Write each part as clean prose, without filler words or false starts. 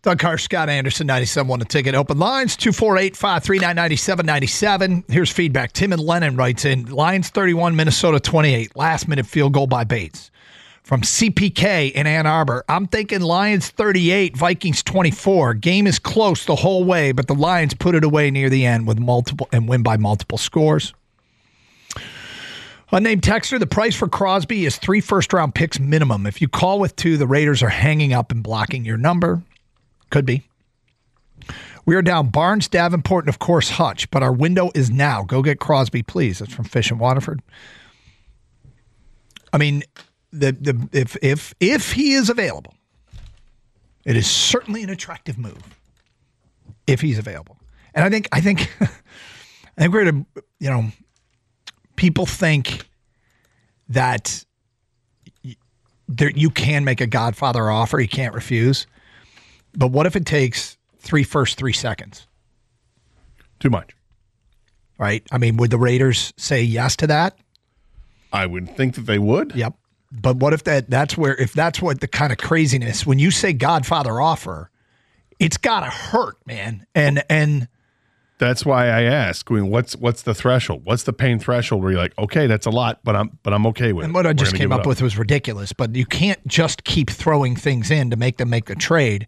Doug Carr, Scott Anderson, 97.1 The Ticket. Open lines, 248-539-9797. Here's feedback. Tim and Lennon writes in, Lions 31, Minnesota 28. Last-minute field goal by Bates. From CPK in Ann Arbor, I'm thinking Lions 38, Vikings 24. Game is close the whole way, but the Lions put it away near the end with multiple and win by multiple scores. Unnamed texter, the price for Crosby is 3 first-round picks minimum. If you call with 2, the Raiders are hanging up and blocking your number. Could be. We are down Barnes, Davenport, and of course Hutch, but our window is now. Go get Crosby, please. That's from Fish in Waterford. I mean, if he is available, it is certainly an attractive move. If he's available, and I think we're to, people think that you can make a Godfather offer you can't refuse. But what if it takes 3 firsts, 3 seconds? Too much. Right? I mean, would the Raiders say yes to that? I would think that they would. Yep. But what if that's what the kind of craziness, when you say Godfather offer, it's got to hurt, man. And that's why I ask, what's the threshold? What's the pain threshold where you're like, okay, that's a lot, but I'm okay with it. And what I just came up with was ridiculous, but you can't just keep throwing things in to make them make the trade.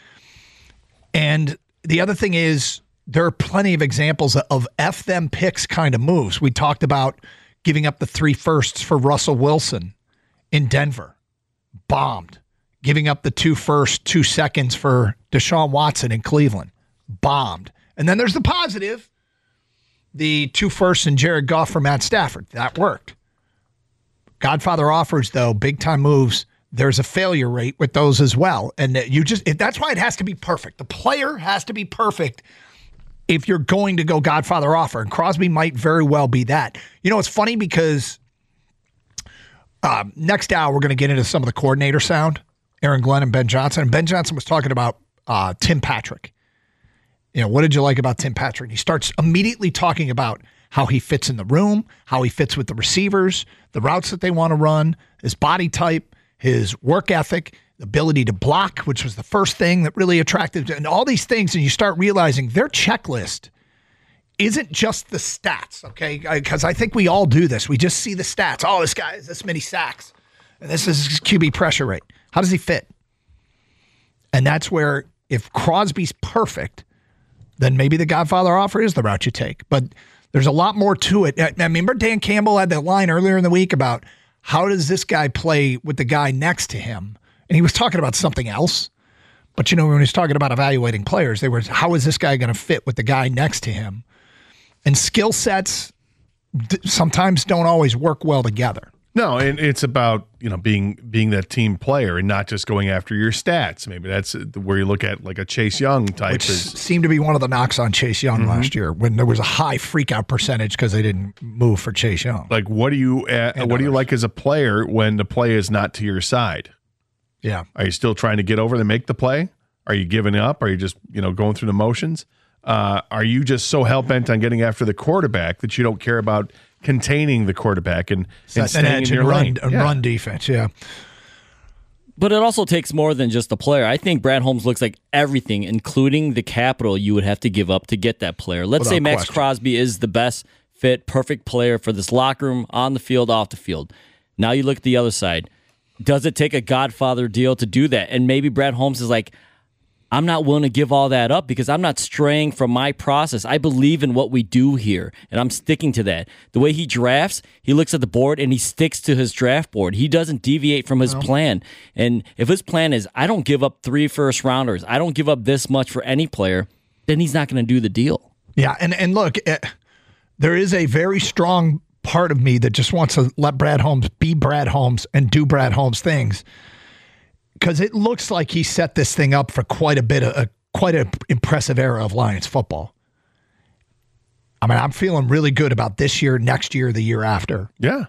And the other thing is, there are plenty of examples of F them picks kind of moves. We talked about giving up the 3 firsts for Russell Wilson in Denver. Bombed. Giving up the 2 firsts, 2 seconds for Deshaun Watson in Cleveland. Bombed. And then there's the positive. The 2 firsts and Jared Goff for Matt Stafford. That worked. Godfather offers, though, big-time moves. There's a failure rate with those as well. And that's why it has to be perfect. The player has to be perfect if you're going to go Godfather offer. And Crosby might very well be that. It's funny because next hour we're going to get into some of the coordinator sound. Aaron Glenn and Ben Johnson. And Ben Johnson was talking about Tim Patrick. What did you like about Tim Patrick? He starts immediately talking about how he fits in the room, how he fits with the receivers, the routes that they want to run, his body type, his work ethic, the ability to block, which was the first thing that really attracted, and all these things. And you start realizing their checklist isn't just the stats, okay? Because I think we all do this. We just see the stats. Oh, this guy has this many sacks, and this is his QB pressure rate. How does he fit? And that's where, if Crosby's perfect, then maybe the Godfather offer is the route you take. But there's a lot more to it. I remember Dan Campbell had that line earlier in the week about how does this guy play with the guy next to him? And he was talking about something else. But, when he was talking about evaluating players, they were, how is this guy going to fit with the guy next to him? And skill sets sometimes don't always work well together. No, and it's about, being that team player and not just going after your stats. Maybe that's where you look at like a Chase Young type. Which seemed to be one of the knocks on Chase Young last year, when there was a high freak-out percentage because they didn't move for Chase Young. Like, what do you like as a player when the play is not to your side? Yeah. Are you still trying to get over to make the play? Are you giving up? Are you just, going through the motions? Are you just so hell-bent on getting after the quarterback that you don't care about containing the quarterback and staying in your lane? Run defense, yeah. But it also takes more than just the player. I think Brad Holmes looks like everything, including the capital you would have to give up to get that player. Let's say Max Crosby is the best fit, perfect player for this locker room, on the field, off the field. Now you look at the other side. Does it take a Godfather deal to do that? And maybe Brad Holmes is like, I'm not willing to give all that up because I'm not straying from my process. I believe in what we do here, and I'm sticking to that. The way he drafts, he looks at the board, and he sticks to his draft board. He doesn't deviate from his plan. And if his plan is, I don't give up 3 first-rounders, I don't give up this much for any player, then he's not going to do the deal. Yeah, and look, there is a very strong part of me that just wants to let Brad Holmes be Brad Holmes and do Brad Holmes things. Because it looks like he set this thing up for quite an impressive era of Lions football. I mean, I'm feeling really good about this year, next year, the year after. Yeah.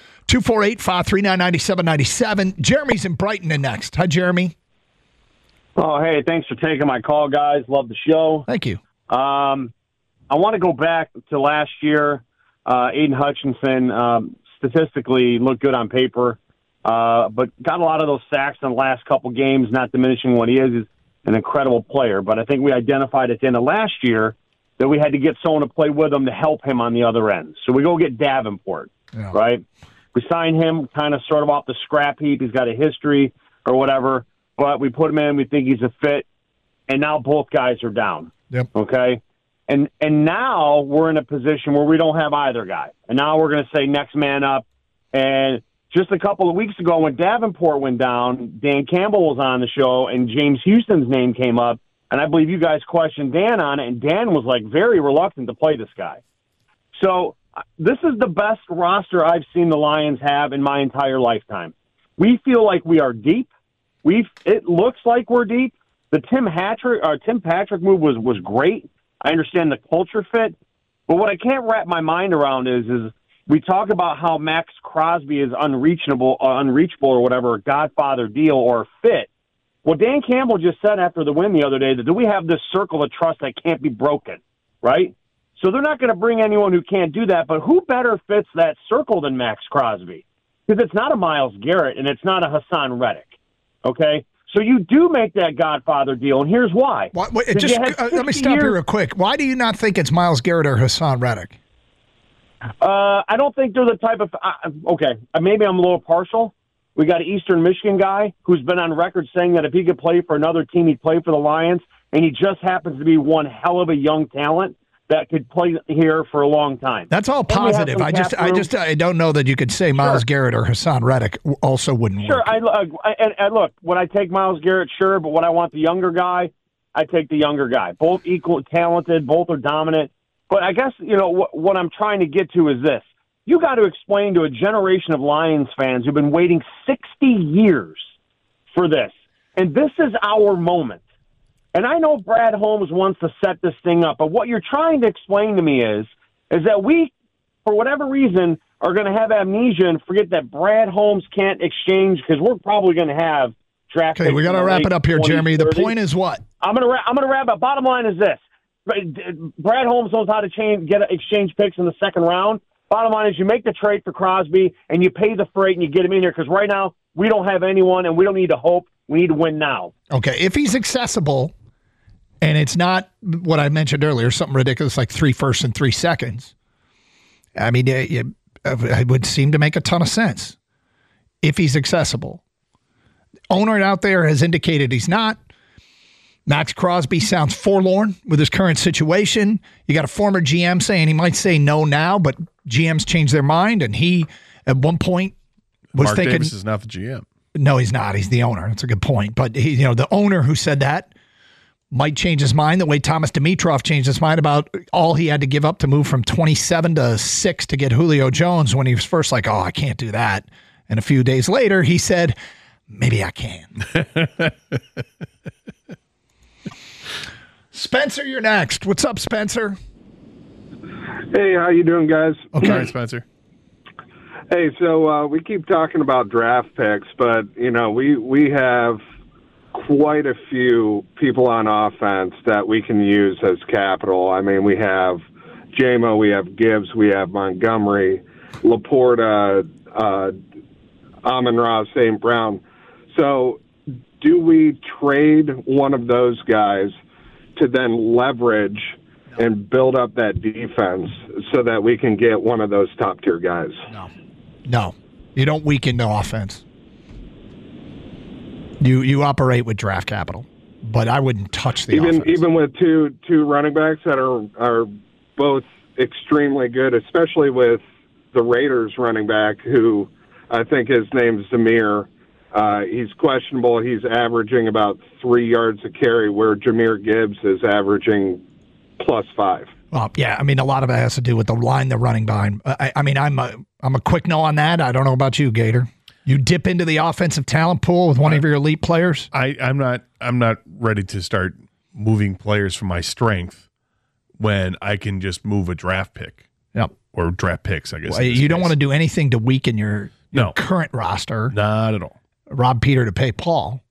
248-539-9797. Jeremy's in Brighton and next. Hi, Jeremy. Oh, hey, thanks for taking my call, guys. Love the show. Thank you. I want to go back to last year. Aiden Hutchinson statistically looked good on paper. But got a lot of those sacks in the last couple games, not diminishing what he is. an incredible player. But I think we identified at the end of last year that we had to get someone to play with him to help him on the other end. So we go get Davenport, right? We sign him kind of sort of off the scrap heap. He's got a history or whatever, but we put him in. We think he's a fit, and now both guys are down. Yep. Okay? And now we're in a position where we don't have either guy. And now we're going to say next man up. And just a couple of weeks ago when Davenport went down, Dan Campbell was on the show, and James Houston's name came up. And I believe you guys questioned Dan on it, and Dan was, like, very reluctant to play this guy. So this is the best roster I've seen the Lions have in my entire lifetime. We feel like we are deep. It looks like we're deep. The Tim Patrick move was great. I understand the culture fit. But what I can't wrap my mind around is we talk about how Max Crosby is unreachable or whatever, a Godfather deal or fit. Well, Dan Campbell just said after the win the other day that we have this circle of trust that can't be broken, right? So they're not going to bring anyone who can't do that, but who better fits that circle than Max Crosby? Because it's not a Myles Garrett and it's not a Hassan Reddick, okay? So you do make that Godfather deal, and here's why. Let me stop you real quick. Why do you not think it's Myles Garrett or Hassan Reddick? I don't think they're the type of okay, maybe I'm a little partial. We got an Eastern Michigan guy who's been on record saying that if he could play for another team, he'd play for the Lions, and he just happens to be one hell of a young talent that could play here for a long time. That's all positive. I don't know that you could say Myles Garrett or Hassan Reddick also wouldn't work. Sure, I look, when I take Myles Garrett, sure, but when I want the younger guy, I take the younger guy. Both equal talented, both are dominant. But I guess, what I'm trying to get to is this. You got to explain to a generation of Lions fans who've been waiting 60 years for this. And this is our moment. And I know Brad Holmes wants to set this thing up, but what you're trying to explain to me is that we, for whatever reason, are going to have amnesia and forget that Brad Holmes can't exchange because we're probably going to have draft. Okay, we got to wrap it up here, Jeremy. The point is what? I'm going to wrap up. Bottom line is this. Brad Holmes knows how to exchange picks in the second round. Bottom line is you make the trade for Crosby and you pay the freight and you get him in here because right now we don't have anyone and we don't need to hope. We need to win now. Okay, if he's accessible and it's not what I mentioned earlier, something ridiculous like 3 firsts and 3 seconds, I mean, it would seem to make a ton of sense if he's accessible. Owner out there has indicated he's not. Max Crosby sounds forlorn with his current situation. You got a former GM saying he might say no now, but GMs change their mind, and he at one point was Mark thinking Davis is not the GM. No, he's not. He's the owner. That's a good point. But the owner who said that might change his mind the way Thomas Dimitroff changed his mind about all he had to give up to move from 27 to 6 to get Julio Jones when he was first like, oh, I can't do that. And a few days later, he said, maybe I can. Spencer, you're next. What's up, Spencer? Hey, how you doing, guys? Okay, all right, Spencer. Hey, so we keep talking about draft picks, but, we have quite a few people on offense that we can use as capital. I mean, we have JMO, we have Gibbs, we have Montgomery, Laporta, Amon-Ra, St. Brown. So do we trade one of those guys to then leverage and build up that defense so that we can get one of those top-tier guys? No. You don't weaken the offense. You operate with draft capital, but I wouldn't touch the offense. Even with two running backs that are both extremely good, especially with the Raiders running back, who I think his name's Zamir. He's questionable. He's averaging about 3 yards a carry, where Jahmyr Gibbs is averaging +5. Well, yeah, I mean, a lot of it has to do with the line they're running behind. I'm a quick no on that. I don't know about you, Gator. You dip into the offensive talent pool with one of your elite players? I'm not ready to start moving players from my strength when I can just move a draft pick. Yep. Or draft picks, I guess. Well, you don't want to do anything to weaken your current roster. Not at all. Rob Peter to pay Paul.